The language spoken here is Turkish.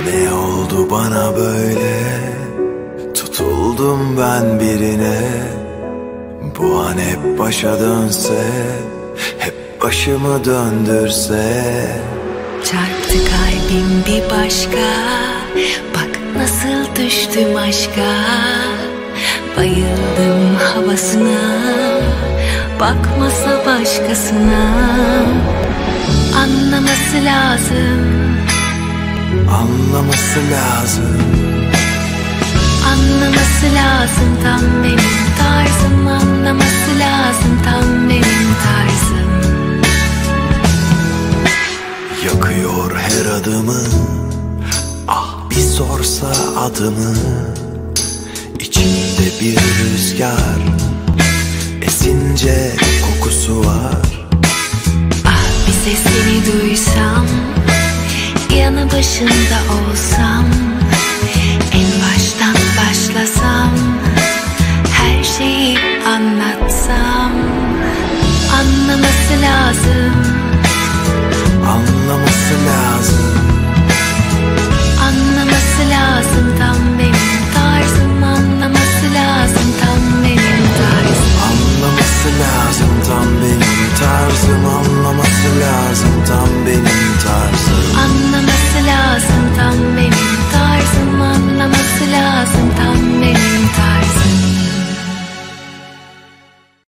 Ne oldu bana böyle? Tutuldum ben birine. Bu an hep başa dönse, hep başımı döndürse. Çarptı kalbim bir başka, bak nasıl düştüm aşka. Bayıldım havasına, bakmasa başkasına. Anlaması lazım, anlaması lazım. anlaması lazım tam benim tarzım. Anlaması lazım tam benim tarzım. Yakıyor her adımı, ah bir sorsa adımı. İçimde bir rüzgar, esince kokusu var. Ah bir sesini duysam, yanı başında olsam, en baştan başlasam, her şeyi anlatsam. Anlaması lazım, anlaması lazım.